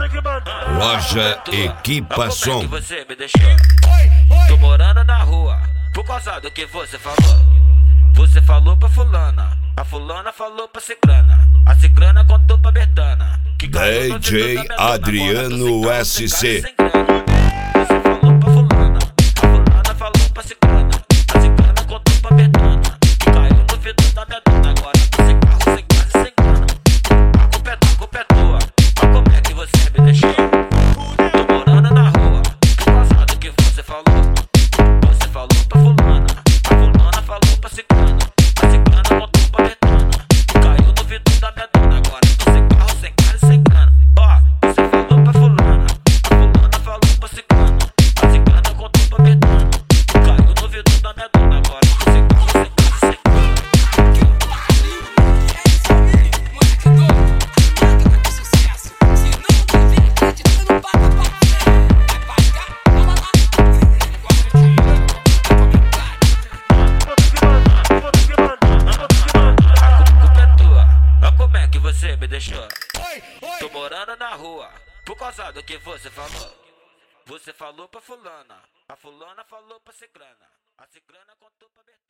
Loja Equipa Som. Como é que você me deixou? Tô morando na rua por causa do que você falou. Você falou pra fulana, a fulana falou pra ciclana, a ciclana contou pra Bertana que caiu no DJ vidro da minha dona. Adriano Agora você tá SC. sem grana. Você falou pra fulana, a fulana falou pra ciclana, a ciclana contou pra Bertana que caiu no vidro da minha dona. Agora tô sem carro, sem casa e sem grana. A culpa é tua, mas como é que você me deixou? Tô morando na rua por causa do que você falou. Você falou pra fulana, a fulana falou pra ciclana, a ciclana contou pra Bertana que caiu no vidro da minha dona. Agora tô sem carro, sem casa e sem grana. Ó, você falou pra fulana, a fulana falou pra ciclana, a ciclana contou pra Bertana que caiu no vidro da minha dona. Agora tô sem carro, sem casa e sem grana. Como é que você me deixou? Tô morando na rua por causa do que você falou. Você falou pra fulana, a fulana falou pra ciclana, a ciclana contou pra Bertana.